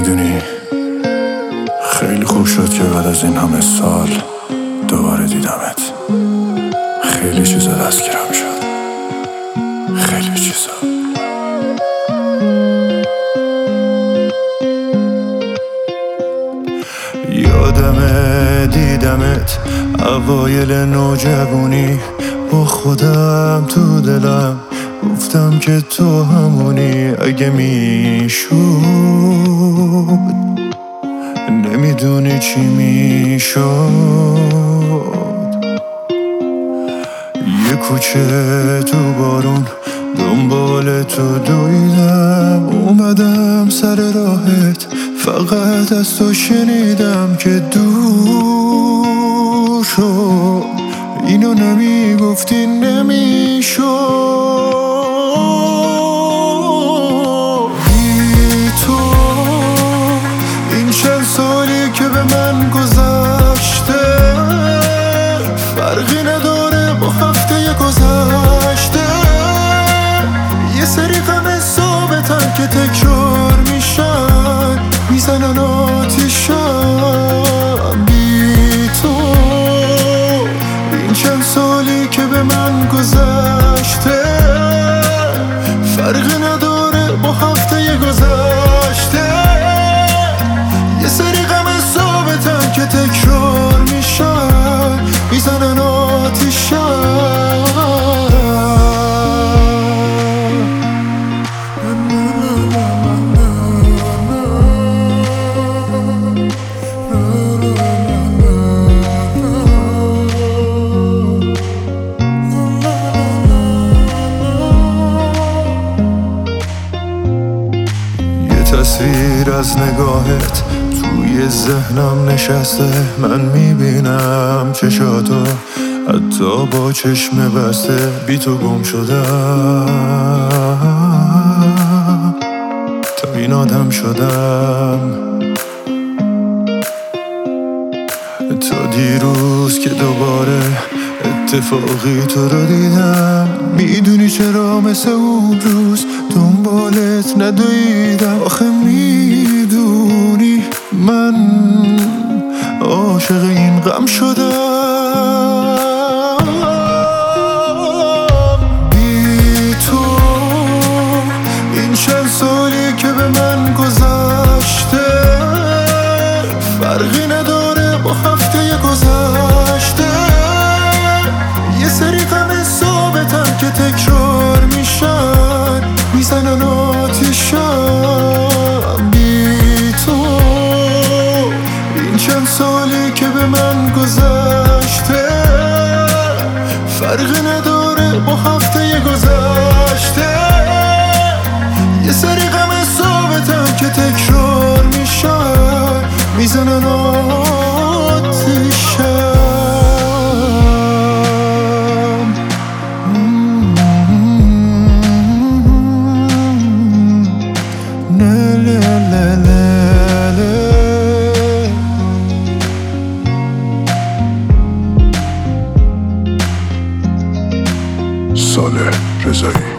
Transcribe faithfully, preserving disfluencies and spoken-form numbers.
میدونی خیلی خوب شد که بعد از این همه سال دوباره دیدمت. خیلی چیزا دستگیرم شد، خیلی چیزا. یادمه دیدمت اوایل نوجوانی، با خودم تو دلم گفتم که تو همونی. اگه میشد نمیدونی چی میشد. یه کوچه تو بارون دنبال تو دویدم، اومدم سر راهت، فقط از تو شنیدم که دور شد. اینو نمیگفتی نمیشد. بی تو این چند سالی که به من گذشته فرقی نداره با هفته گذشته. یه سری غم ثابتن که تکرار میشن، میزنن آتیشم. بی تو این چند سالی که به من گذشته فرقی نداره با هفته گذشته. یه سری غم ثابتن که تکرار میشن، میزنن آتیشم. تصویر از نگاهت توی ذهنم نشسته، من میبینم چشاتو حتی با چشم بسته. بی تو گم شدم، تا این آدم شدم. تا دیروز که دوباره اتفاقی تو رو دیدم، میدونی چرا مثل اون روز دنبالت ندویدم. آخه میدونی من عاشق این غم شدم. بی تو این چند سالی که به من گذشته فرقی نداره با هفته گذشته. یه سری غم ثابتن که تکرار میشن، میزنن آتیشم. بی تو این چند سالی که به من گذشته فرقی نداره با هفته گذشته. یه سری غم ثابتن که تکرار میشن، میزنن آتیشم. صالح رضایی.